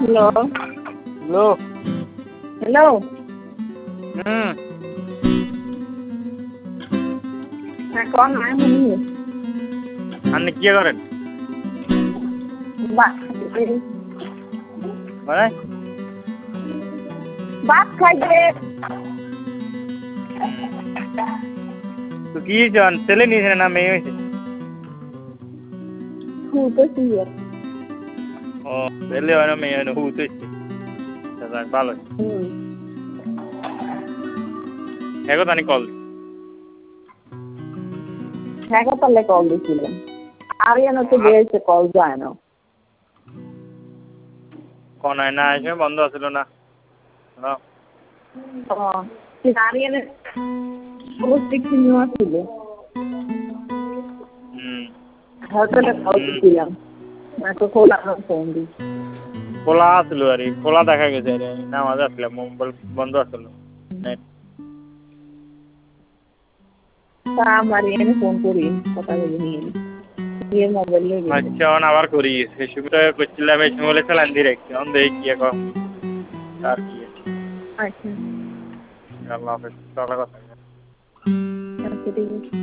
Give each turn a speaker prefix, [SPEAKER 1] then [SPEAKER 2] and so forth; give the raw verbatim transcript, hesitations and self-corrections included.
[SPEAKER 1] hello
[SPEAKER 2] hello
[SPEAKER 1] hello
[SPEAKER 2] হুম
[SPEAKER 1] হ্যাঁ কন আমি শুনি
[SPEAKER 2] আপনি কি করেন
[SPEAKER 1] ভাত
[SPEAKER 2] মানে
[SPEAKER 1] ভাত খাইতে
[SPEAKER 2] তো কি জন ছেলে নিয়েছে না মেয়ে হয়েছে
[SPEAKER 1] শুতেছি
[SPEAKER 2] ও ছেলে হয় না মেয়ে হয় না হুতেছে ভালো
[SPEAKER 1] হুম
[SPEAKER 2] এখন তানি কল
[SPEAKER 1] হ্যাঁ তাহলে কল দিছিলাম আরিয়ান তো বেড়েছে কল যায় না
[SPEAKER 2] কোনায় না এসে বন্ধ আছিল না
[SPEAKER 1] আরিয়ানের সমস্ত কিনে ছিল
[SPEAKER 2] হুম
[SPEAKER 1] হোটেলে কল দিছিলাম তো খোলা ফোন দিই
[SPEAKER 2] খোলা আসলো আর খোলা দেখা গেছে আরে নামাজ আসলাম মোবাইল বন্ধ আসলো নেট
[SPEAKER 1] তা আমার এনে ফোন করি কথা বলে নিয়ে নিয়ে মোবাইল নিয়ে গেছে
[SPEAKER 2] আচ্ছা অন আবার করি ফেসবুকটা করছিলাম এই সময় চালান ডিরেক্ট অন দেখি কি এখন আর কি
[SPEAKER 1] আচ্ছা
[SPEAKER 2] আল্লাহ হাফেজ তাহলে কথা
[SPEAKER 1] আচ্ছা ঠিক আছে